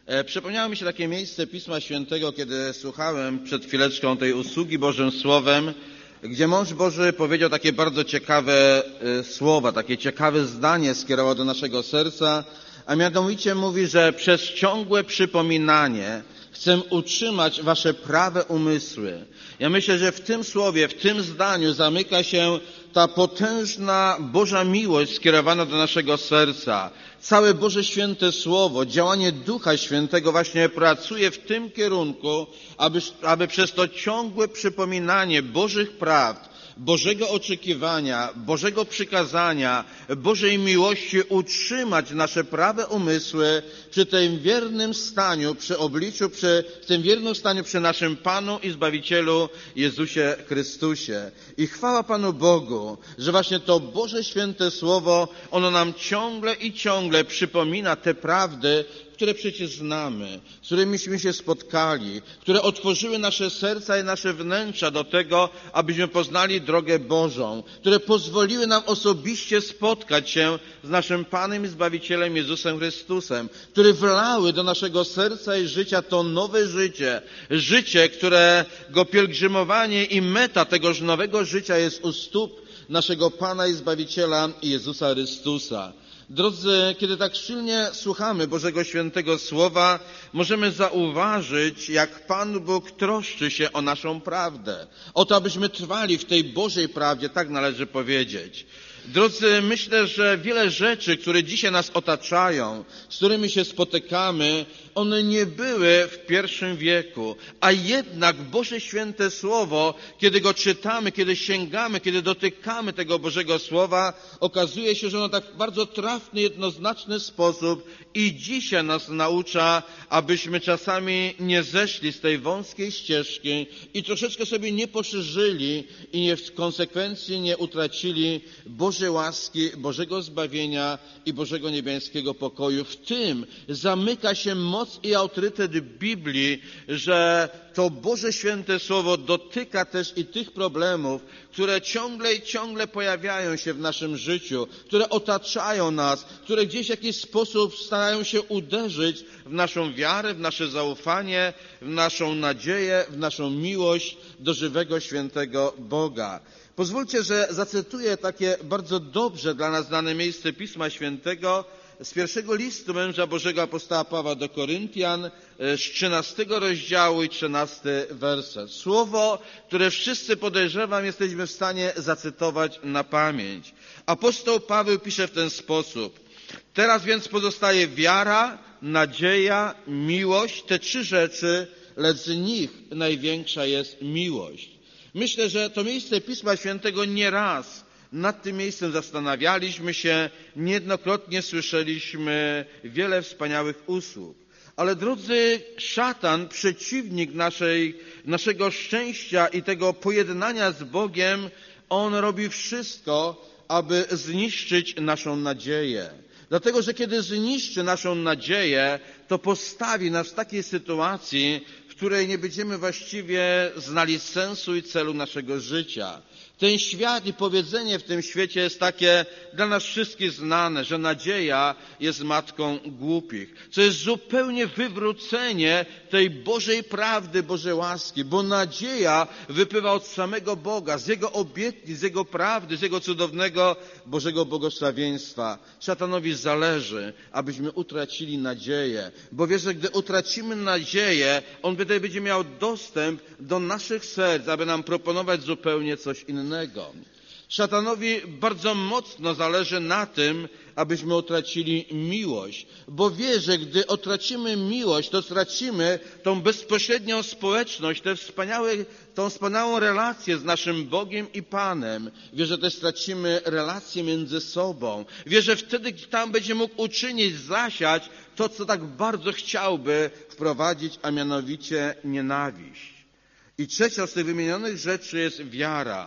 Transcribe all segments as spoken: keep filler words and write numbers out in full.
E, przypomniało mi się takie miejsce Pisma Świętego, kiedy słuchałem przed chwileczką tej usługi Bożym Słowem, gdzie mąż Boży powiedział takie bardzo ciekawe e, słowa, takie ciekawe zdanie skierował do naszego serca, a mianowicie mówi, że przez ciągłe przypominanie chcę utrzymać wasze prawe umysły. Ja myślę, że w tym słowie, w tym zdaniu zamyka się ta potężna Boża miłość skierowana do naszego serca. Całe Boże Święte Słowo, działanie Ducha Świętego właśnie pracuje w tym kierunku, aby, aby przez to ciągłe przypominanie Bożych prawd, Bożego oczekiwania, Bożego przykazania, Bożej miłości utrzymać nasze prawe umysły przy tym wiernym staniu, przy obliczu, przy tym wiernym staniu przy naszym Panu i Zbawicielu Jezusie Chrystusie. I chwała Panu Bogu, że właśnie to Boże Święte Słowo, ono nam ciągle i ciągle przypomina te prawdy, które przecież znamy, z którymiśmy się spotkali, które otworzyły nasze serca i nasze wnętrza do tego, abyśmy poznali drogę Bożą, które pozwoliły nam osobiście spotkać się z naszym Panem i Zbawicielem Jezusem Chrystusem, które wlały do naszego serca i życia to nowe życie, życie, którego pielgrzymowanie i meta tegoż nowego życia jest u stóp naszego Pana i Zbawiciela Jezusa Chrystusa. Drodzy, kiedy tak silnie słuchamy Bożego Świętego Słowa, możemy zauważyć, jak Pan Bóg troszczy się o naszą prawdę, o to, abyśmy trwali w tej Bożej prawdzie, tak należy powiedzieć. Drodzy, myślę, że wiele rzeczy, które dzisiaj nas otaczają, z którymi się spotykamy, one nie były w pierwszym wieku, a jednak Boże Święte Słowo, kiedy go czytamy, kiedy sięgamy, kiedy dotykamy tego Bożego Słowa, okazuje się, że ono tak w bardzo trafny, jednoznaczny sposób i dzisiaj nas naucza, abyśmy czasami nie zeszli z tej wąskiej ścieżki i troszeczkę sobie nie poszerzyli i nie w konsekwencji nie utracili Bożej łaski, Bożego zbawienia i Bożego niebiańskiego pokoju. W tym zamyka się moc i autorytet Biblii, że to Boże Święte Słowo dotyka też i tych problemów, które ciągle i ciągle pojawiają się w naszym życiu, które otaczają nas, które gdzieś w jakiś sposób starają się uderzyć w naszą wiarę, w nasze zaufanie, w naszą nadzieję, w naszą miłość do żywego, świętego Boga. Pozwólcie, że zacytuję takie bardzo dobrze dla nas znane miejsce Pisma Świętego z pierwszego listu męża Bożego apostoła Pawła do Koryntian, z trzynastego rozdziału i trzynasty werset. Słowo, które wszyscy, podejrzewam, jesteśmy w stanie zacytować na pamięć. Apostoł Paweł pisze w ten sposób. Teraz więc pozostaje wiara, nadzieja, miłość, te trzy rzeczy, lecz z nich największa jest miłość. Myślę, że to miejsce Pisma Świętego nieraz nad tym miejscem zastanawialiśmy się, niejednokrotnie słyszeliśmy wiele wspaniałych usług. Ale drodzy, szatan, przeciwnik naszej, naszego szczęścia i tego pojednania z Bogiem, on robi wszystko, aby zniszczyć naszą nadzieję. Dlatego, że kiedy zniszczy naszą nadzieję, to postawi nas w takiej sytuacji, w której nie będziemy właściwie znali sensu i celu naszego życia. Ten świat i powiedzenie w tym świecie jest takie dla nas wszystkich znane, że nadzieja jest matką głupich. Co jest zupełnie wywrócenie tej Bożej prawdy, Bożej łaski, bo nadzieja wypływa od samego Boga, z Jego obietnic, z Jego prawdy, z Jego cudownego Bożego błogosławieństwa. Szatanowi zależy, abyśmy utracili nadzieję, bo wie, że gdy utracimy nadzieję, on wtedy będzie miał dostęp do naszych serc, aby nam proponować zupełnie coś innego. Szatanowi bardzo mocno zależy na tym, abyśmy utracili miłość, bo wie, że gdy utracimy miłość, to stracimy tą bezpośrednią społeczność, te wspaniałe, tą wspaniałą relację z naszym Bogiem i Panem. Wie, że też stracimy relacje między sobą. Wie, że wtedy tam będzie mógł uczynić, zasiać to, co tak bardzo chciałby wprowadzić, a mianowicie nienawiść. I trzecia z tych wymienionych rzeczy jest wiara.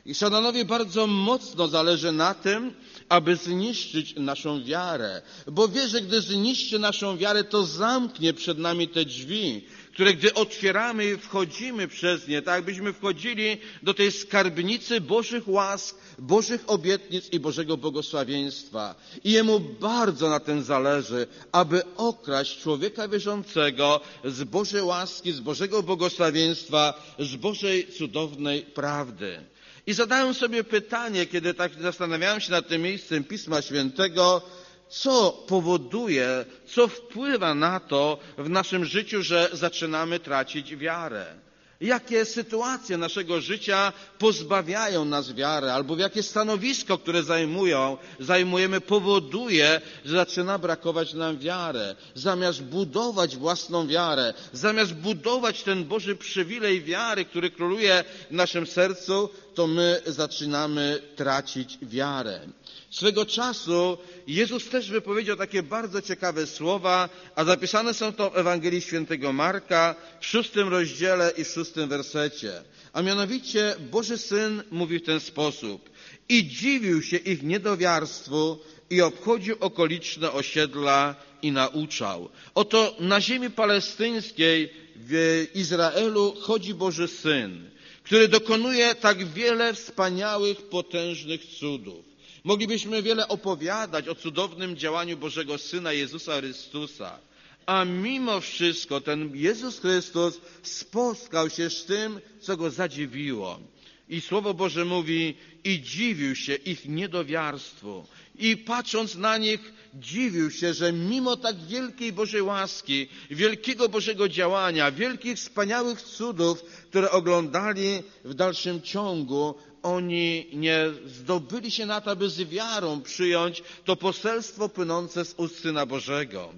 I szatanowi bardzo mocno zależy na tym, aby zniszczyć naszą wiarę. Bo wie, że gdy zniszczy naszą wiarę, to zamknie przed nami te drzwi, które gdy otwieramy i wchodzimy przez nie, tak jakbyśmy wchodzili do tej skarbnicy Bożych łask, Bożych obietnic i Bożego błogosławieństwa. I Jemu bardzo na tym zależy, aby okraść człowieka wierzącego z Bożej łaski, z Bożego błogosławieństwa, z Bożej cudownej prawdy. I zadałem sobie pytanie, kiedy tak zastanawiałem się nad tym miejscem Pisma Świętego, co powoduje, co wpływa na to w naszym życiu, że zaczynamy tracić wiarę. Jakie sytuacje naszego życia pozbawiają nas wiary, albo w jakie stanowisko, które zajmują, zajmujemy, powoduje, że zaczyna brakować nam wiary. Zamiast budować własną wiarę, zamiast budować ten Boży przywilej wiary, który króluje w naszym sercu, to my zaczynamy tracić wiarę. Swego czasu Jezus też wypowiedział takie bardzo ciekawe słowa, a zapisane są to w Ewangelii Świętego Marka w szóstym rozdziale i w szóstym wersecie. A mianowicie Boży Syn mówi w ten sposób: i dziwił się ich niedowiarstwu i obchodził okoliczne osiedla i nauczał. Oto na ziemi palestyńskiej w Izraelu chodzi Boży Syn, który dokonuje tak wiele wspaniałych, potężnych cudów. Moglibyśmy wiele opowiadać o cudownym działaniu Bożego Syna Jezusa Chrystusa, a mimo wszystko ten Jezus Chrystus spotkał się z tym, co Go zadziwiło. I Słowo Boże mówi, i dziwił się ich niedowiarstwu. I patrząc na nich, dziwił się, że mimo tak wielkiej Bożej łaski, wielkiego Bożego działania, wielkich, wspaniałych cudów, które oglądali w dalszym ciągu, oni nie zdobyli się na to, aby z wiarą przyjąć to poselstwo płynące z ust Syna Bożego.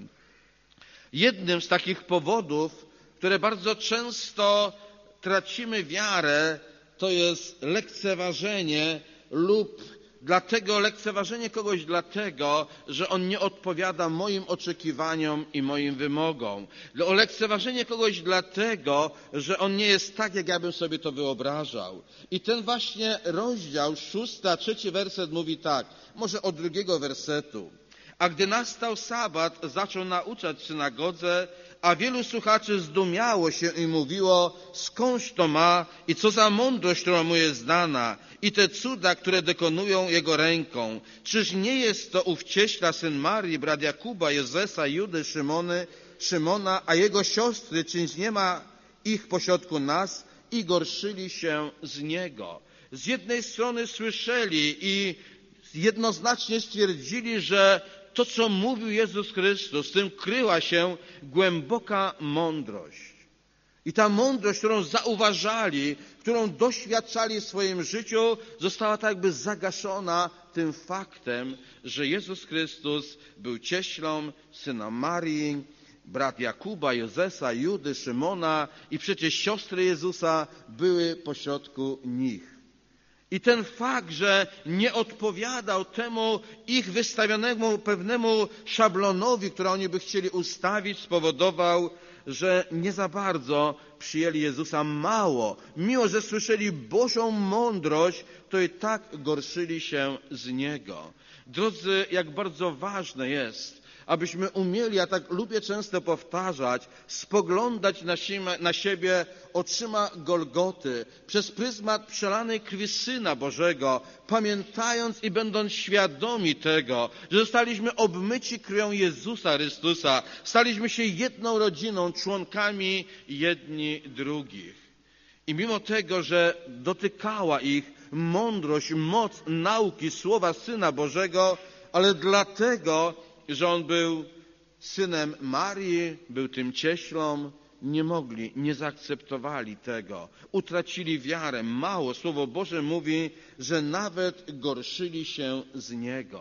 Jednym z takich powodów, które bardzo często tracimy wiarę, to jest lekceważenie lub dlatego lekceważenie kogoś dlatego, że on nie odpowiada moim oczekiwaniom i moim wymogom. O lekceważenie kogoś dlatego, że on nie jest tak, jak ja bym sobie to wyobrażał. I ten właśnie rozdział, szósty, trzeci werset mówi tak, może od drugiego wersetu. A gdy nastał sabat, zaczął nauczać w synagodze, a wielu słuchaczy zdumiało się i mówiło, skądś to ma i co za mądrość, która mu jest dana i te cuda, które dokonują jego ręką. Czyż nie jest to ów cieśla, syn Marii, brat Jakuba, Józefa, Judy, Szymony, Szymona, a jego siostry, czyż nie ma ich pośrodku nas? I gorszyli się z niego. Z jednej strony słyszeli i jednoznacznie stwierdzili, że to, co mówił Jezus Chrystus, w tym kryła się głęboka mądrość. I ta mądrość, którą zauważali, którą doświadczali w swoim życiu, została tak jakby zagaszona tym faktem, że Jezus Chrystus był cieślą syna Marii, brat Jakuba, Józefa, Judy, Szymona i przecież siostry Jezusa były pośrodku nich. I ten fakt, że nie odpowiadał temu ich wystawionemu pewnemu szablonowi, który oni by chcieli ustawić, spowodował, że nie za bardzo przyjęli Jezusa. Mało. Mimo że słyszeli Bożą mądrość, to i tak gorszyli się z Niego. Drodzy, jak bardzo ważne jest, abyśmy umieli, ja tak lubię często powtarzać, spoglądać na siebie, na siebie oczyma Golgoty, przez pryzmat przelanej krwi Syna Bożego, pamiętając i będąc świadomi tego, że zostaliśmy obmyci krwią Jezusa Chrystusa, staliśmy się jedną rodziną, członkami jedni drugich. I mimo tego, że dotykała ich mądrość, moc nauki Słowa Syna Bożego, ale dlatego, że On był synem Marii, był tym cieślą, nie mogli, nie zaakceptowali tego. Utracili wiarę. Mało. Słowo Boże mówi, że nawet gorszyli się z Niego.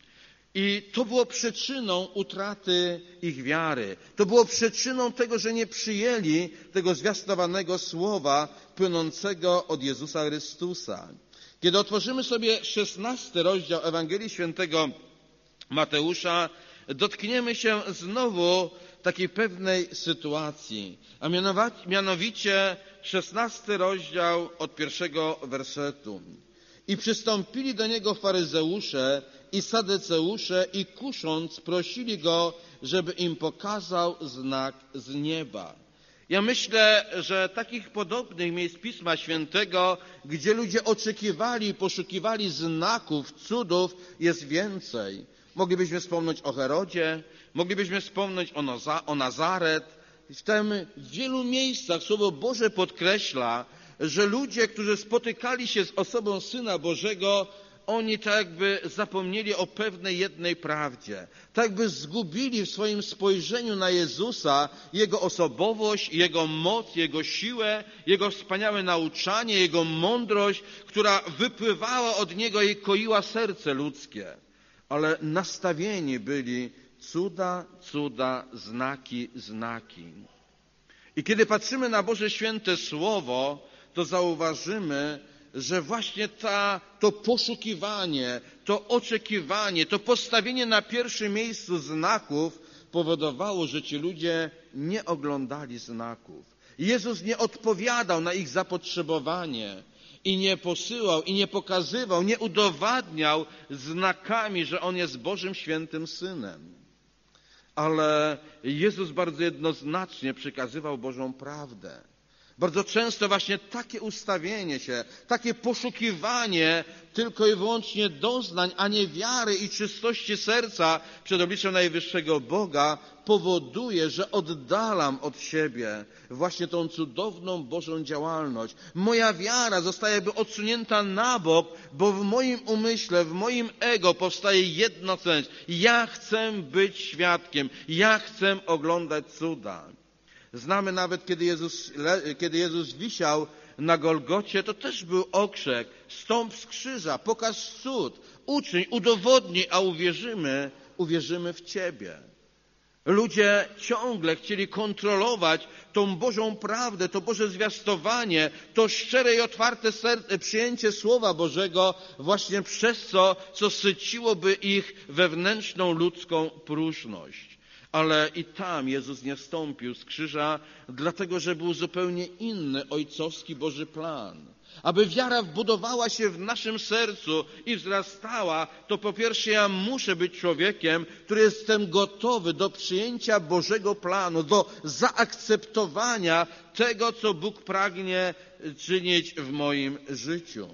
I to było przyczyną utraty ich wiary. To było przyczyną tego, że nie przyjęli tego zwiastowanego słowa płynącego od Jezusa Chrystusa. Kiedy otworzymy sobie szesnasty rozdział Ewangelii Świętego Mateusza, dotkniemy się znowu takiej pewnej sytuacji, a mianowicie szesnasty rozdział od pierwszego wersetu. I przystąpili do niego faryzeusze i sadyceusze i kusząc prosili go, żeby im pokazał znak z nieba. Ja myślę, że takich podobnych miejsc Pisma Świętego, gdzie ludzie oczekiwali i poszukiwali znaków, cudów, jest więcej. Moglibyśmy wspomnieć o Herodzie, moglibyśmy wspomnieć o, Noza- o Nazaret. W tym w wielu miejscach Słowo Boże podkreśla, że ludzie, którzy spotykali się z osobą Syna Bożego, oni tak jakby zapomnieli o pewnej jednej prawdzie. Tak jakby zgubili w swoim spojrzeniu na Jezusa Jego osobowość, Jego moc, Jego siłę, Jego wspaniałe nauczanie, Jego mądrość, która wypływała od Niego i koiła serce ludzkie. Ale nastawieni byli cuda, cuda, znaki, znaki. I kiedy patrzymy na Boże Święte Słowo, to zauważymy, że właśnie ta, to poszukiwanie, to oczekiwanie, to postawienie na pierwszym miejscu znaków powodowało, że ci ludzie nie oglądali znaków. Jezus nie odpowiadał na ich zapotrzebowanie i nie posyłał, i nie pokazywał, nie udowadniał znakami, że On jest Bożym Świętym Synem. Ale Jezus bardzo jednoznacznie przekazywał Bożą prawdę. Bardzo często właśnie takie ustawienie się, takie poszukiwanie tylko i wyłącznie doznań, a nie wiary i czystości serca przed obliczem najwyższego Boga powoduje, że oddalam od siebie właśnie tą cudowną Bożą działalność. Moja wiara zostaje jakby odsunięta na bok, bo w moim umyśle, w moim ego powstaje jedna myśl. Ja chcę być świadkiem, ja chcę oglądać cuda. Znamy nawet, kiedy Jezus, kiedy Jezus wisiał na Golgocie, to też był okrzyk: stąp z krzyża, pokaż cud, uczyń, udowodnij, a uwierzymy, uwierzymy w Ciebie. Ludzie ciągle chcieli kontrolować tą Bożą prawdę, to Boże zwiastowanie, to szczere i otwarte serce, przyjęcie Słowa Bożego właśnie przez to, co syciłoby ich wewnętrzną ludzką próżność. Ale i tam Jezus nie wstąpił z krzyża, dlatego że był zupełnie inny ojcowski Boży plan. Aby wiara wbudowała się w naszym sercu i wzrastała, to po pierwsze ja muszę być człowiekiem, który jestem gotowy do przyjęcia Bożego planu, do zaakceptowania tego, co Bóg pragnie czynić w moim życiu.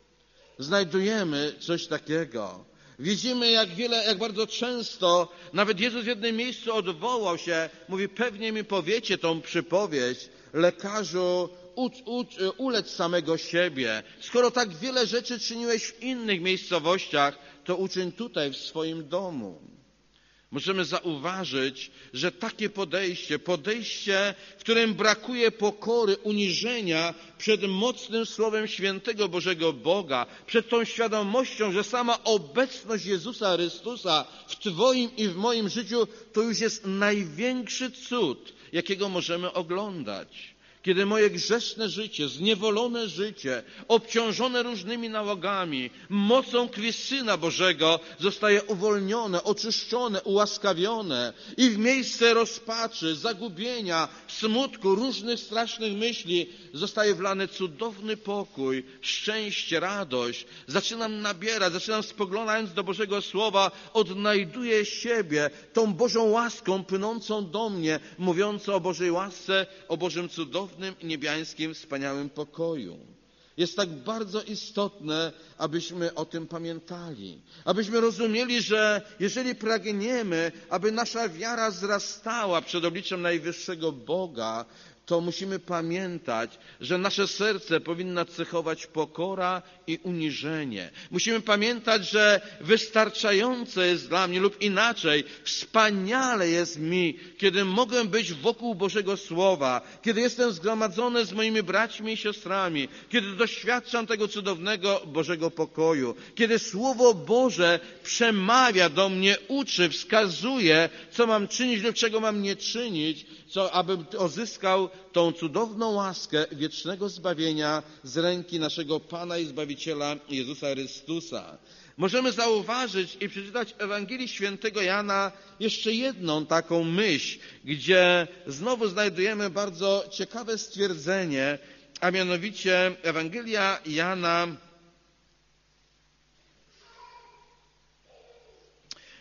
Znajdujemy coś takiego. Widzimy, jak wiele, jak bardzo często, nawet Jezus w jednym miejscu odwołał się, mówi: pewnie mi powiecie tą przypowieść, lekarzu, ucz, ucz, ulecz samego siebie. Skoro tak wiele rzeczy czyniłeś w innych miejscowościach, to uczyń tutaj, w swoim domu. Możemy zauważyć, że takie podejście, podejście, w którym brakuje pokory, uniżenia przed mocnym Słowem Świętego Bożego Boga, przed tą świadomością, że sama obecność Jezusa Chrystusa w Twoim i w moim życiu to już jest największy cud, jakiego możemy oglądać. Kiedy moje grzeszne życie, zniewolone życie, obciążone różnymi nałogami, mocą krwi Syna Bożego zostaje uwolnione, oczyszczone, ułaskawione i w miejsce rozpaczy, zagubienia, smutku, różnych strasznych myśli zostaje wlany cudowny pokój, szczęście, radość. Zaczynam nabierać, zaczynam spoglądając do Bożego Słowa, odnajduję siebie tą Bożą łaską płynącą do mnie, mówiącą o Bożej łasce, o Bożym cudownym niebiańskim, wspaniałym pokoju. Jest tak bardzo istotne, abyśmy o tym pamiętali. Abyśmy rozumieli, że jeżeli pragniemy, aby nasza wiara wzrastała przed obliczem najwyższego Boga, to musimy pamiętać, że nasze serce powinna cechować pokora i uniżenie. Musimy pamiętać, że wystarczające jest dla mnie, lub inaczej, wspaniale jest mi, kiedy mogę być wokół Bożego Słowa, kiedy jestem zgromadzony z moimi braćmi i siostrami, kiedy doświadczam tego cudownego Bożego pokoju, kiedy Słowo Boże przemawia do mnie, uczy, wskazuje, co mam czynić lub czego mam nie czynić, co, abym uzyskał tą cudowną łaskę wiecznego zbawienia z ręki naszego Pana i Zbawiciela Jezusa Chrystusa. Możemy zauważyć i przeczytać w Ewangelii Świętego Jana jeszcze jedną taką myśl, gdzie znowu znajdujemy bardzo ciekawe stwierdzenie, a mianowicie Ewangelia Jana,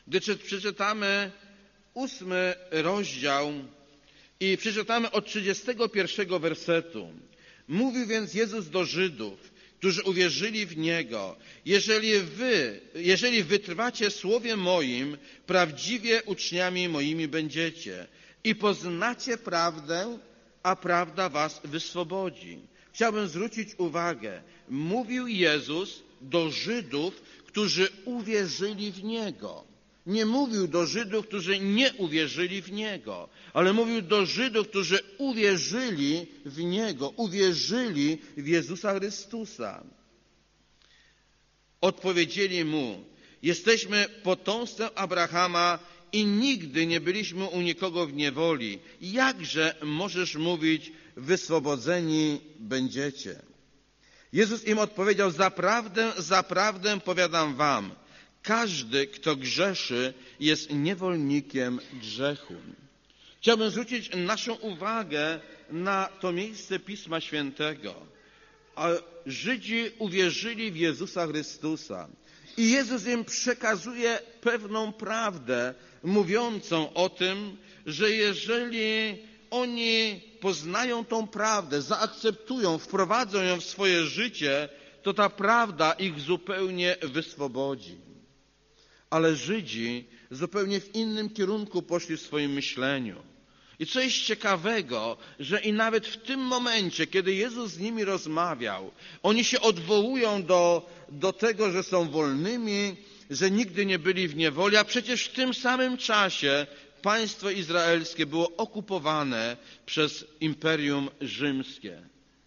Gdy przeczytamy ósmy rozdział i przeczytamy od trzydziestego pierwszego wersetu. Mówił więc Jezus do Żydów, którzy uwierzyli w Niego: jeżeli wy, jeżeli wytrwacie słowie moim, prawdziwie uczniami moimi będziecie i poznacie prawdę, a prawda was wyswobodzi. Chciałbym zwrócić uwagę, mówił Jezus do Żydów, którzy uwierzyli w Niego. Nie mówił do Żydów, którzy nie uwierzyli w Niego, ale mówił do Żydów, którzy uwierzyli w Niego, uwierzyli w Jezusa Chrystusa. Odpowiedzieli Mu: jesteśmy potomstwem Abrahama i nigdy nie byliśmy u nikogo w niewoli. Jakże możesz mówić, wyswobodzeni będziecie? Jezus im odpowiedział: zaprawdę, zaprawdę powiadam wam, każdy, kto grzeszy, jest niewolnikiem grzechu. Chciałbym zwrócić naszą uwagę na to miejsce Pisma Świętego. A Żydzi uwierzyli w Jezusa Chrystusa i Jezus im przekazuje pewną prawdę, mówiącą o tym, że jeżeli oni poznają tą prawdę, zaakceptują, wprowadzą ją w swoje życie, to ta prawda ich zupełnie wyswobodzi. Ale Żydzi zupełnie w innym kierunku poszli w swoim myśleniu. I co jest ciekawego, że i nawet w tym momencie, kiedy Jezus z nimi rozmawiał, oni się odwołują do, do tego, że są wolnymi, że nigdy nie byli w niewoli, a przecież w tym samym czasie państwo izraelskie było okupowane przez Imperium Rzymskie.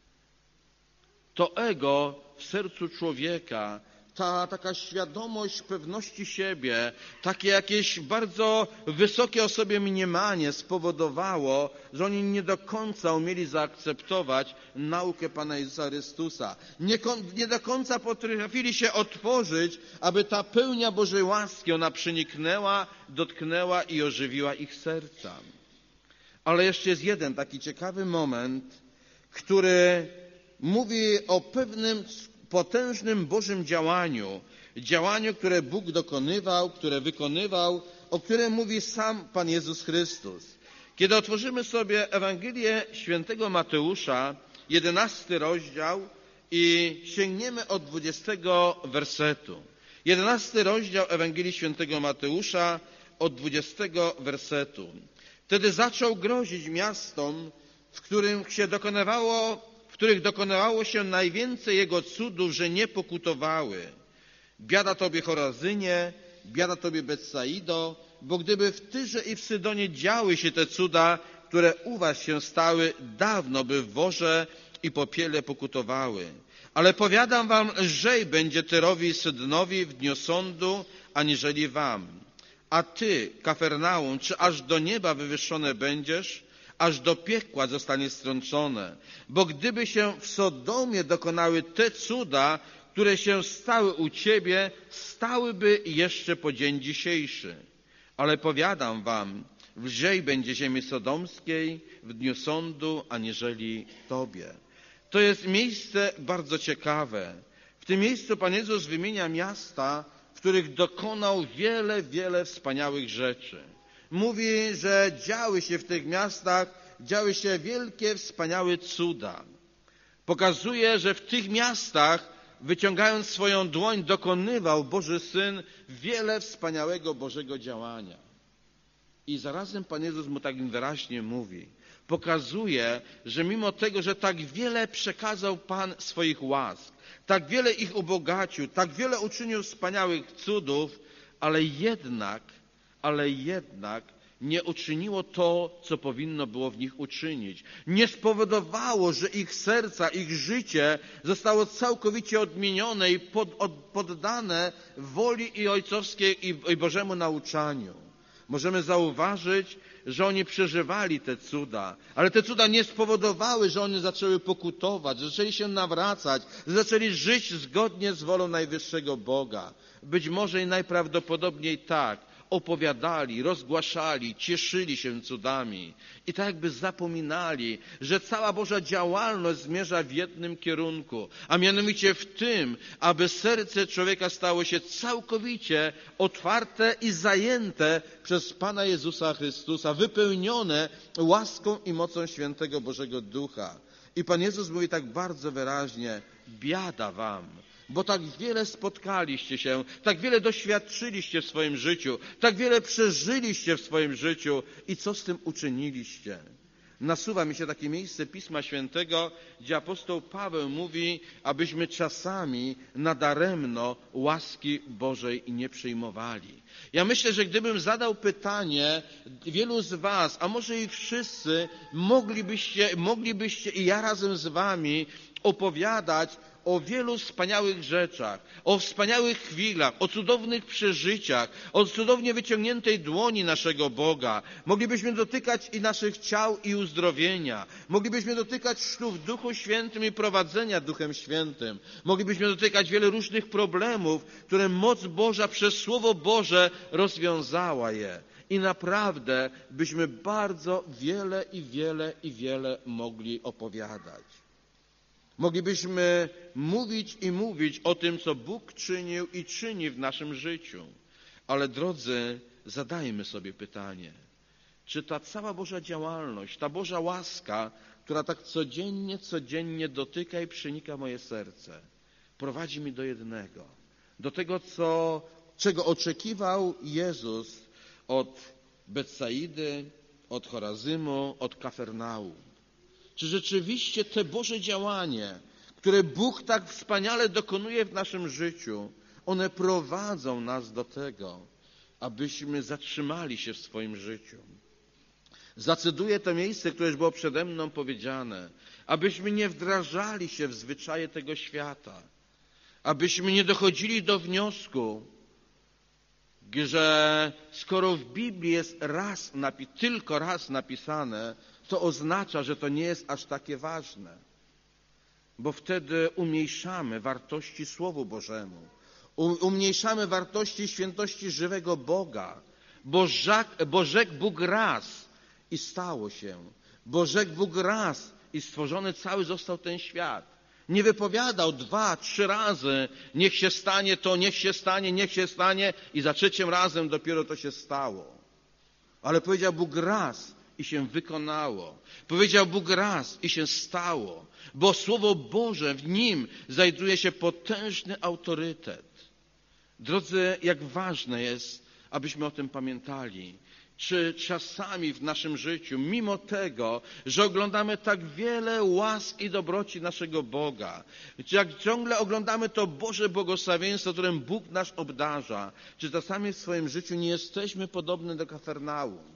To ego w sercu człowieka, ta taka świadomość pewności siebie, takie jakieś bardzo wysokie o sobie mniemanie spowodowało, że oni nie do końca umieli zaakceptować naukę Pana Jezusa Chrystusa. Nie, nie do końca potrafili się otworzyć, aby ta pełnia Bożej łaski, ona przeniknęła, dotknęła i ożywiła ich serca. Ale jeszcze jest jeden taki ciekawy moment, który mówi o pewnym potężnym Bożym działaniu, działaniu, które Bóg dokonywał, które wykonywał, o którym mówi sam Pan Jezus Chrystus. Kiedy otworzymy sobie Ewangelię Świętego Mateusza, jedenasty rozdział i sięgniemy od dwudziestego wersetu. Jedenasty rozdział Ewangelii Świętego Mateusza od dwudziestego wersetu. Wtedy zaczął grozić miastom, w którym się dokonywało w których dokonywało się najwięcej Jego cudów, że nie pokutowały. Biada Tobie, Chorazynie, biada Tobie, Betsaido, bo gdyby w Tyrze i w Sydonie działy się te cuda, które u was się stały, dawno by w worze i popiele pokutowały. Ale powiadam wam, lżej będzie Tyrowi i Sydonowi w dniu sądu, aniżeli wam. A ty, Kafernaum, czy aż do nieba wywyższone będziesz? Aż do piekła zostanie strącone. Bo gdyby się w Sodomie dokonały te cuda, które się stały u ciebie, stałyby jeszcze po dzień dzisiejszy. Ale powiadam wam, lżej będzie ziemi sodomskiej w dniu sądu, aniżeli tobie. To jest miejsce bardzo ciekawe. W tym miejscu Pan Jezus wymienia miasta, w których dokonał wiele, wiele wspaniałych rzeczy. Mówi, że działy się w tych miastach, działy się wielkie, wspaniałe cuda. Pokazuje, że w tych miastach, wyciągając swoją dłoń, dokonywał Boży Syn wiele wspaniałego Bożego działania. I zarazem Pan Jezus mu tak wyraźnie mówi. Pokazuje, że mimo tego, że tak wiele przekazał Pan swoich łask, tak wiele ich ubogacił, tak wiele uczynił wspaniałych cudów, ale jednak, ale jednak nie uczyniło to, co powinno było w nich uczynić. Nie spowodowało, że ich serca, ich życie zostało całkowicie odmienione i pod, od, poddane woli i ojcowskiej i, i Bożemu nauczaniu. Możemy zauważyć, że oni przeżywali te cuda, ale te cuda nie spowodowały, że oni zaczęły pokutować, że zaczęli się nawracać, że zaczęli żyć zgodnie z wolą Najwyższego Boga. Być może i najprawdopodobniej tak. opowiadali, rozgłaszali, cieszyli się cudami i tak jakby zapominali, że cała Boża działalność zmierza w jednym kierunku, a mianowicie w tym, aby serce człowieka stało się całkowicie otwarte i zajęte przez Pana Jezusa Chrystusa, wypełnione łaską i mocą świętego Bożego Ducha. I Pan Jezus mówi tak bardzo wyraźnie: biada wam, bo tak wiele spotkaliście się, tak wiele doświadczyliście w swoim życiu, tak wiele przeżyliście w swoim życiu i co z tym uczyniliście? Nasuwa mi się takie miejsce Pisma Świętego, gdzie apostoł Paweł mówi, abyśmy czasami nadaremno łaski Bożej nie przyjmowali. Ja myślę, że gdybym zadał pytanie, wielu z was, a może i wszyscy, moglibyście, moglibyście i ja razem z wami opowiadać o wielu wspaniałych rzeczach, o wspaniałych chwilach, o cudownych przeżyciach, o cudownie wyciągniętej dłoni naszego Boga. Moglibyśmy dotykać i naszych ciał i uzdrowienia. Moglibyśmy dotykać chrztu w Duchu Świętym i prowadzenia Duchem Świętym. Moglibyśmy dotykać wiele różnych problemów, które moc Boża przez Słowo Boże rozwiązała je. I naprawdę byśmy bardzo wiele i wiele i wiele mogli opowiadać. Moglibyśmy mówić i mówić o tym, co Bóg czynił i czyni w naszym życiu. Ale drodzy, zadajmy sobie pytanie, czy ta cała Boża działalność, ta Boża łaska, która tak codziennie, codziennie dotyka i przenika moje serce, prowadzi mi do jednego, do tego, co, czego oczekiwał Jezus od Betsaidy, od Chorazymu, od Kafernaum. Czy rzeczywiście te Boże działanie, które Bóg tak wspaniale dokonuje w naszym życiu, one prowadzą nas do tego, abyśmy zatrzymali się w swoim życiu. Zacytuję to miejsce, które już było przede mną powiedziane, abyśmy nie wdrażali się w zwyczaje tego świata, abyśmy nie dochodzili do wniosku, że skoro w Biblii jest raz, tylko raz napisane, to oznacza, że to nie jest aż takie ważne, bo wtedy umniejszamy wartości Słowu Bożemu, umniejszamy wartości świętości żywego Boga, bo rzekł, bo rzekł Bóg raz i stało się, bo rzekł Bóg raz i stworzony cały został ten świat. Nie wypowiadał dwa, trzy razy, niech się stanie to, niech się stanie, niech się stanie i za trzecim razem dopiero to się stało. Ale powiedział Bóg raz i się wykonało. Powiedział Bóg raz i się stało, bo Słowo Boże, w nim znajduje się potężny autorytet. Drodzy, jak ważne jest, abyśmy o tym pamiętali. Czy czasami w naszym życiu, mimo tego, że oglądamy tak wiele łask i dobroci naszego Boga, czy jak ciągle oglądamy to Boże błogosławieństwo, którym Bóg nas obdarza, czy czasami w swoim życiu nie jesteśmy podobni do Kafernaum,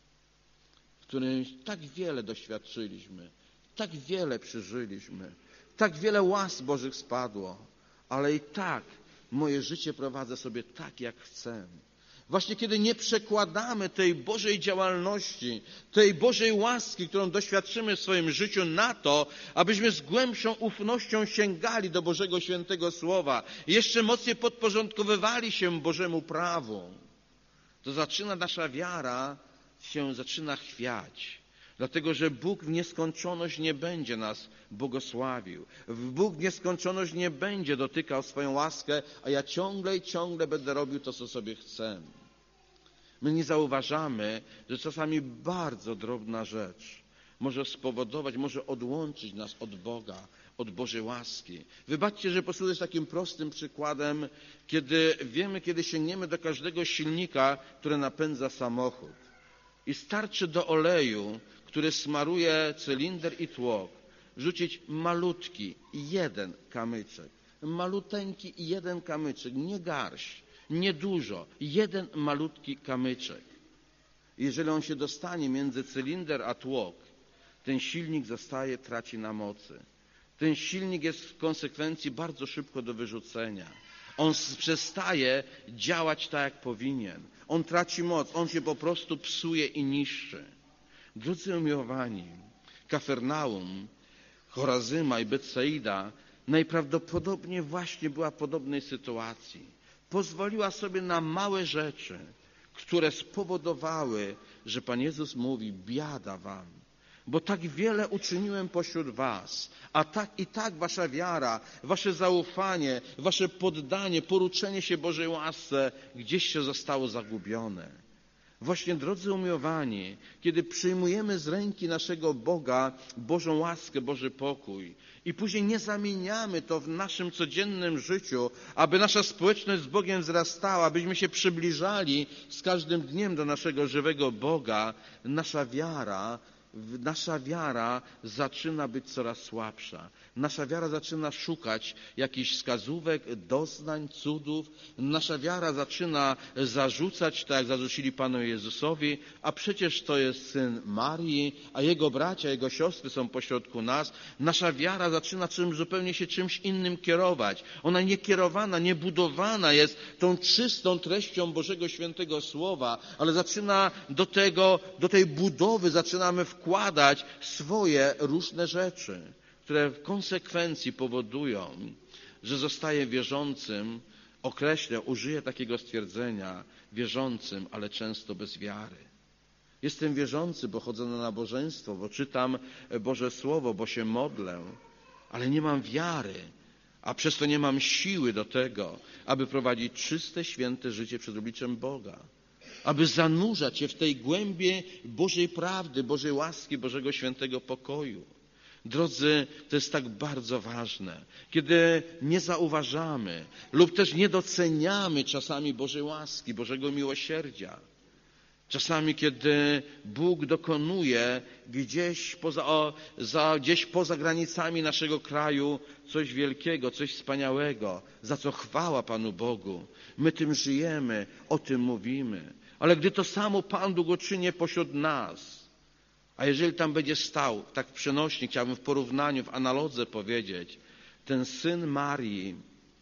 w którym tak wiele doświadczyliśmy, tak wiele przeżyliśmy, tak wiele łask Bożych spadło, ale i tak moje życie prowadzę sobie tak, jak chcę. Właśnie kiedy nie przekładamy tej Bożej działalności, tej Bożej łaski, którą doświadczymy w swoim życiu na to, abyśmy z głębszą ufnością sięgali do Bożego Świętego Słowa, jeszcze mocniej podporządkowywali się Bożemu prawu, to zaczyna nasza wiara się zaczyna chwiać. Dlatego, że Bóg w nieskończoność nie będzie nas błogosławił. Bóg w nieskończoność nie będzie dotykał swoją łaskę, a ja ciągle i ciągle będę robił to, co sobie chcę. My nie zauważamy, że czasami bardzo drobna rzecz może spowodować, może odłączyć nas od Boga, od Bożej łaski. Wybaczcie, że posłużę takim prostym przykładem, kiedy wiemy, kiedy sięgniemy do każdego silnika, który napędza samochód. I starczy do oleju, który smaruje cylinder i tłok, wrzucić malutki jeden kamyczek. Maluteńki jeden kamyczek, nie garść, nie dużo, jeden malutki kamyczek. Jeżeli on się dostanie między cylinder a tłok, ten silnik zostaje, traci na mocy. Ten silnik jest w konsekwencji bardzo szybko do wyrzucenia. On przestaje działać tak, jak powinien. On traci moc, on się po prostu psuje i niszczy. Drodzy umiłowani, Kafernaum, Chorazyma i Betsaida najprawdopodobniej właśnie była w podobnej sytuacji. Pozwoliła sobie na małe rzeczy, które spowodowały, że Pan Jezus mówi: biada wam, bo tak wiele uczyniłem pośród was, a tak i tak wasza wiara, wasze zaufanie, wasze poddanie, poruczenie się Bożej łasce gdzieś się zostało zagubione. Właśnie, drodzy umiłowani, kiedy przyjmujemy z ręki naszego Boga Bożą łaskę, Boży pokój i później nie zamieniamy to w naszym codziennym życiu, aby nasza społeczność z Bogiem wzrastała, abyśmy się przybliżali z każdym dniem do naszego żywego Boga, nasza wiara Nasza wiara zaczyna być coraz słabsza. Nasza wiara zaczyna szukać jakichś wskazówek, doznań, cudów. Nasza wiara zaczyna zarzucać, tak jak zarzucili Panu Jezusowi, a przecież to jest Syn Marii, a Jego bracia, Jego siostry są pośrodku nas. Nasza wiara zaczyna czymś zupełnie się czymś innym kierować. Ona nie kierowana, nie budowana jest tą czystą treścią Bożego Świętego Słowa, ale zaczyna do tego, do tej budowy zaczynamy wkładać wkładać swoje różne rzeczy, które w konsekwencji powodują, że zostaje wierzącym, określę, użyję takiego stwierdzenia, wierzącym, ale często bez wiary. Jestem wierzący, bo chodzę na nabożeństwo, bo czytam Boże Słowo, bo się modlę, ale nie mam wiary, a przez to nie mam siły do tego, aby prowadzić czyste, święte życie przed obliczem Boga. Aby zanurzać się w tej głębi Bożej prawdy, Bożej łaski, Bożego świętego pokoju. Drodzy, to jest tak bardzo ważne, kiedy nie zauważamy lub też nie doceniamy czasami Bożej łaski, Bożego miłosierdzia. Czasami, kiedy Bóg dokonuje gdzieś poza, o, za, gdzieś poza granicami naszego kraju coś wielkiego, coś wspaniałego, za co chwała Panu Bogu. My tym żyjemy, o tym mówimy. Ale gdy to samo Pan Bóg uczyni pośród nas, a jeżeli tam będzie stał, tak przenośnie, chciałbym w porównaniu, w analodze powiedzieć, ten Syn Marii,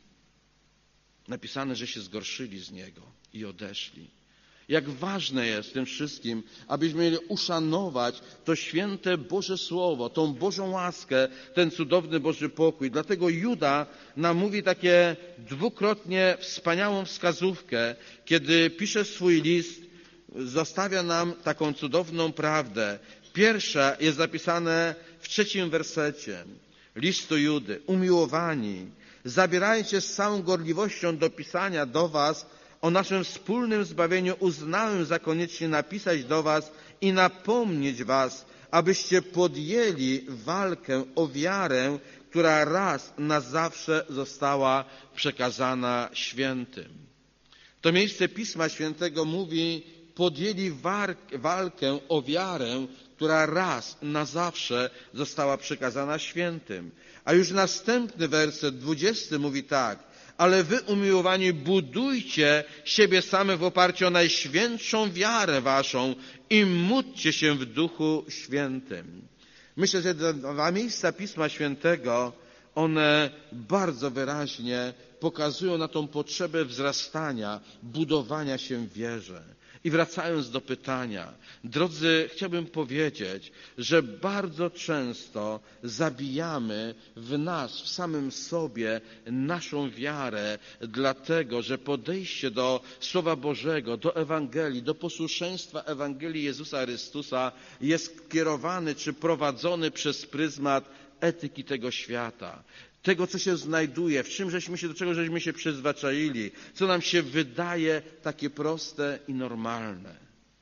napisane, że się zgorszyli z Niego i odeszli. Jak ważne jest w tym wszystkim, abyśmy mieli uszanować to święte Boże Słowo, tą Bożą łaskę, ten cudowny Boży pokój. Dlatego Juda nam mówi takie dwukrotnie wspaniałą wskazówkę, kiedy pisze swój list, zostawia nam taką cudowną prawdę. Pierwsza jest zapisane w trzecim wersecie listu Judy. Umiłowani, zabierajcie z całą gorliwością do pisania do was o naszym wspólnym zbawieniu. Uznałem za koniecznie napisać do was i napomnieć was, abyście podjęli walkę o wiarę, która raz na zawsze została przekazana świętym. To miejsce Pisma Świętego mówi: podjęli walkę o wiarę, która raz na zawsze została przekazana świętym. A już następny werset, dwudziesty, mówi tak: ale wy, umiłowani, budujcie siebie same w oparciu o najświętszą wiarę waszą i módlcie się w Duchu Świętym. Myślę, że te dwa miejsca Pisma Świętego, one bardzo wyraźnie pokazują na tą potrzebę wzrastania, budowania się w wierze. I wracając do pytania, drodzy, chciałbym powiedzieć, że bardzo często zabijamy w nas, w samym sobie naszą wiarę, dlatego że podejście do Słowa Bożego, do Ewangelii, do posłuszeństwa Ewangelii Jezusa Chrystusa jest kierowany czy prowadzony przez pryzmat etyki tego świata. Tego, co się znajduje, w czym żeśmy się, do czego żeśmy się przyzwyczaili, co nam się wydaje takie proste i normalne.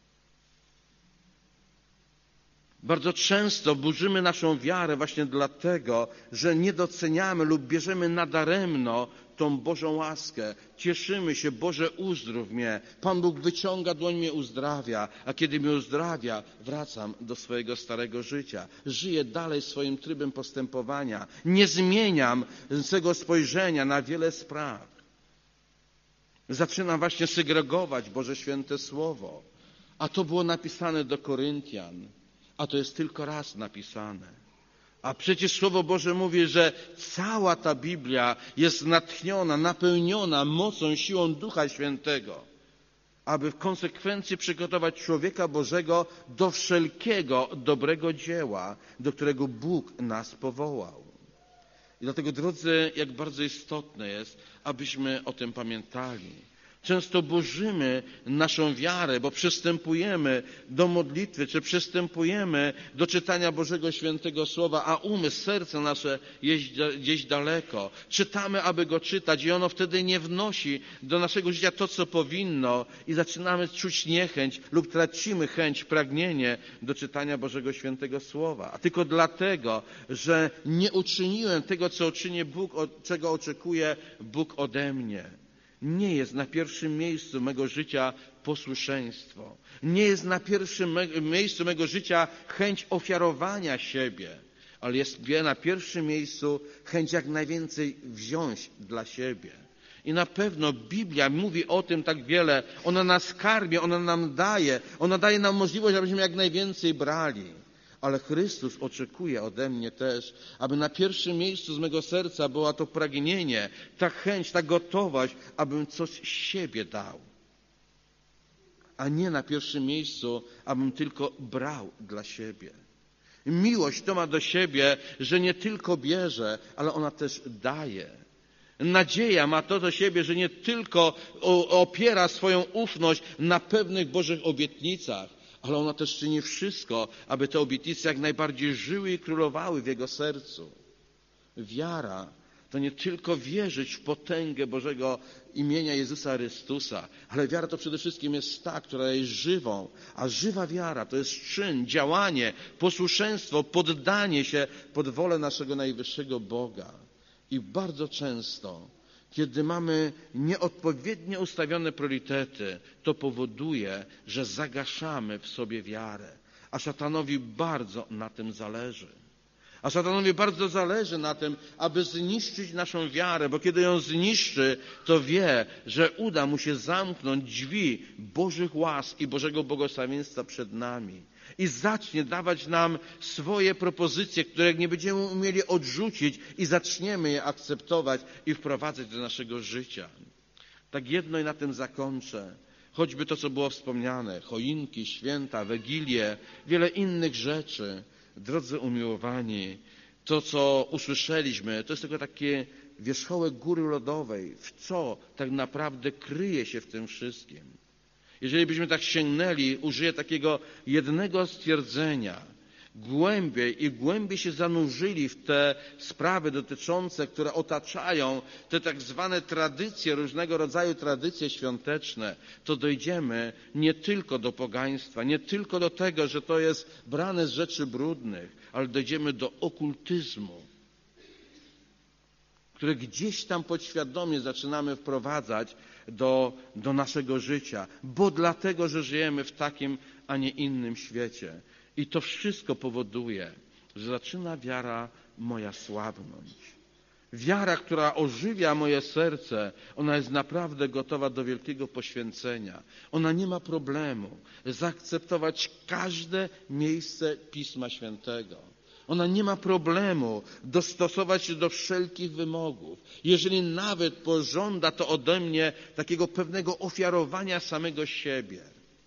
Bardzo często burzymy naszą wiarę właśnie dlatego, że nie doceniamy lub bierzemy nadaremno tą Bożą łaskę. Cieszymy się: Boże, uzdrów mnie. Pan Bóg wyciąga dłoń, mnie uzdrawia, a kiedy mnie uzdrawia, wracam do swojego starego życia. Żyję dalej swoim trybem postępowania. Nie zmieniam swego spojrzenia na wiele spraw. Zaczynam właśnie segregować Boże Święte Słowo. A to było napisane do Koryntian, a to jest tylko raz napisane. A przecież Słowo Boże mówi, że cała ta Biblia jest natchniona, napełniona mocą, siłą Ducha Świętego, aby w konsekwencji przygotować człowieka Bożego do wszelkiego dobrego dzieła, do którego Bóg nas powołał. I dlatego, drodzy, jak bardzo istotne jest, abyśmy o tym pamiętali. Często burzymy naszą wiarę, bo przystępujemy do modlitwy, czy przystępujemy do czytania Bożego Świętego Słowa, a umysł, serce nasze jest gdzieś daleko. Czytamy, aby go czytać i ono wtedy nie wnosi do naszego życia to, co powinno i zaczynamy czuć niechęć lub tracimy chęć, pragnienie do czytania Bożego Świętego Słowa. A tylko dlatego, że nie uczyniłem tego, co uczyni Bóg, czego oczekuje Bóg ode mnie. Nie jest na pierwszym miejscu mego życia posłuszeństwo. Nie jest na pierwszym me- miejscu mego życia chęć ofiarowania siebie, ale jest na pierwszym miejscu chęć jak najwięcej wziąć dla siebie. I na pewno Biblia mówi o tym tak wiele. Ona nas karmi, ona nam daje, ona daje nam możliwość, abyśmy jak najwięcej brali. Ale Chrystus oczekuje ode mnie też, aby na pierwszym miejscu z mego serca było to pragnienie, ta chęć, ta gotowość, abym coś z siebie dał. A nie na pierwszym miejscu, abym tylko brał dla siebie. Miłość to ma do siebie, że nie tylko bierze, ale ona też daje. Nadzieja ma to do siebie, że nie tylko opiera swoją ufność na pewnych Bożych obietnicach, ale ona też czyni wszystko, aby te obietnice jak najbardziej żyły i królowały w jego sercu. Wiara to nie tylko wierzyć w potęgę Bożego imienia Jezusa Chrystusa, ale wiara to przede wszystkim jest ta, która jest żywą, a żywa wiara to jest czyn, działanie, posłuszeństwo, poddanie się pod wolę naszego najwyższego Boga. I bardzo często, kiedy mamy nieodpowiednio ustawione priorytety, to powoduje, że zagaszamy w sobie wiarę. A szatanowi bardzo na tym zależy. A szatanowi bardzo zależy na tym, aby zniszczyć naszą wiarę, bo kiedy ją zniszczy, to wie, że uda mu się zamknąć drzwi Bożych łask i Bożego błogosławieństwa przed nami. I zacznie dawać nam swoje propozycje, które nie będziemy umieli odrzucić i zaczniemy je akceptować i wprowadzać do naszego życia. Tak jedno i na tym zakończę. Choćby to, co było wspomniane, choinki, święta, wigilie, wiele innych rzeczy. Drodzy umiłowani, to, co usłyszeliśmy, to jest tylko takie wierzchołek góry lodowej, w co tak naprawdę kryje się w tym wszystkim. Jeżeli byśmy tak sięgnęli, użyję takiego jednego stwierdzenia, głębiej i głębiej się zanurzyli w te sprawy dotyczące, które otaczają te tak zwane tradycje, różnego rodzaju tradycje świąteczne, to dojdziemy nie tylko do pogaństwa, nie tylko do tego, że to jest brane z rzeczy brudnych, ale dojdziemy do okultyzmu, które gdzieś tam podświadomie zaczynamy wprowadzać do, do naszego życia, bo dlatego, że żyjemy w takim, a nie innym świecie. I to wszystko powoduje, że zaczyna wiara moja słabnąć. Wiara, która ożywia moje serce, ona jest naprawdę gotowa do wielkiego poświęcenia. Ona nie ma problemu zaakceptować każde miejsce Pisma Świętego. Ona nie ma problemu dostosować się do wszelkich wymogów. Jeżeli nawet pożąda to ode mnie takiego pewnego ofiarowania samego siebie.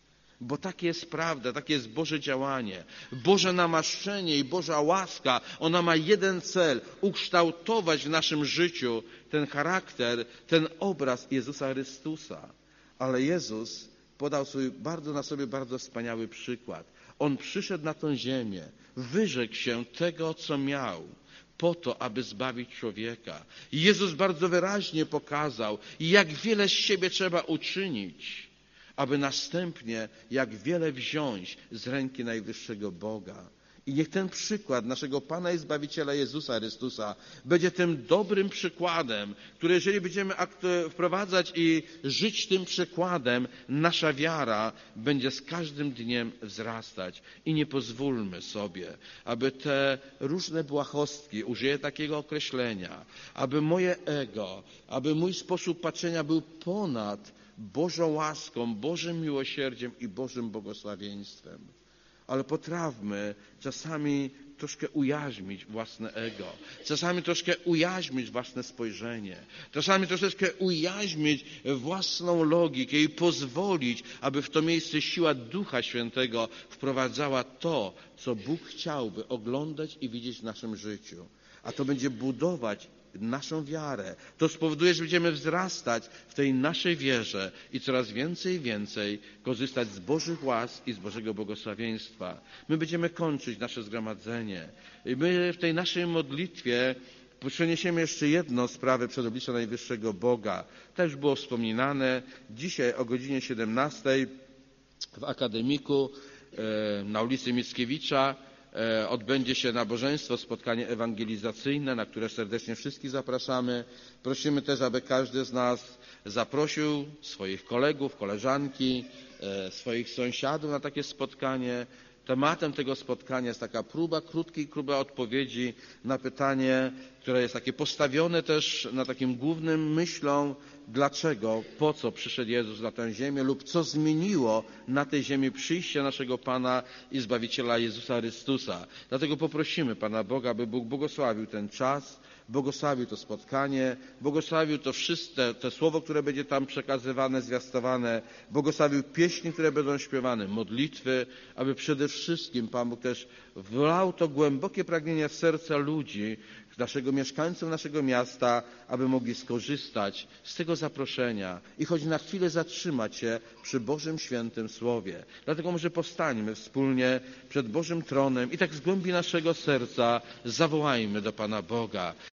Bo takie jest prawda, takie jest Boże działanie. Boże namaszczenie i Boża łaska, ona ma jeden cel, ukształtować w naszym życiu ten charakter, ten obraz Jezusa Chrystusa. Ale Jezus podał sobie bardzo, na sobie bardzo wspaniały przykład. On przyszedł na tę ziemię, wyrzekł się tego, co miał, po to, aby zbawić człowieka. I Jezus bardzo wyraźnie pokazał, jak wiele z siebie trzeba uczynić, aby następnie jak wiele wziąć z ręki najwyższego Boga. I niech ten przykład naszego Pana i Zbawiciela Jezusa Chrystusa będzie tym dobrym przykładem, który jeżeli będziemy wprowadzać i żyć tym przykładem, nasza wiara będzie z każdym dniem wzrastać. I nie pozwólmy sobie, aby te różne błahostki, użyję takiego określenia, aby moje ego, aby mój sposób patrzenia był ponad Bożą łaską, Bożym miłosierdziem i Bożym błogosławieństwem. Ale potrawmy czasami troszkę ujarzmić własne ego, czasami troszkę ujarzmić własne spojrzenie, czasami troszeczkę ujarzmić własną logikę i pozwolić, aby w to miejsce siła Ducha Świętego wprowadzała to, co Bóg chciałby oglądać i widzieć w naszym życiu. A to będzie budować naszą wiarę. To spowoduje, że będziemy wzrastać w tej naszej wierze i coraz więcej i więcej korzystać z Bożych łask i z Bożego błogosławieństwa. My będziemy kończyć nasze zgromadzenie. I my w tej naszej modlitwie przeniesiemy jeszcze jedną sprawę przed oblicze Najwyższego Boga. To już było wspominane. Dzisiaj o godzinie siedemnastej w Akademiku na ulicy Mickiewicza odbędzie się nabożeństwo, spotkanie ewangelizacyjne, na które serdecznie wszystkich zapraszamy. Prosimy też, aby każdy z nas zaprosił swoich kolegów, koleżanki, swoich sąsiadów na takie spotkanie. Tematem tego spotkania jest taka próba krótkiej, próba odpowiedzi na pytanie, które jest takie postawione też na takim głównym myślą, dlaczego, po co przyszedł Jezus na tę ziemię lub co zmieniło na tej ziemi przyjście naszego Pana i Zbawiciela Jezusa Chrystusa. Dlatego poprosimy Pana Boga, aby Bóg błogosławił ten czas, błogosławił to spotkanie, błogosławił to wszystkie, te słowo, które będzie tam przekazywane, zwiastowane, błogosławił pieśni, które będą śpiewane, modlitwy, aby przede wszystkim Pan Bóg też wlał to głębokie pragnienie w serca ludzi, naszego mieszkańców naszego miasta, aby mogli skorzystać z tego zaproszenia i choć na chwilę zatrzymać się przy Bożym Świętym Słowie. Dlatego może powstańmy wspólnie przed Bożym tronem i tak z głębi naszego serca zawołajmy do Pana Boga.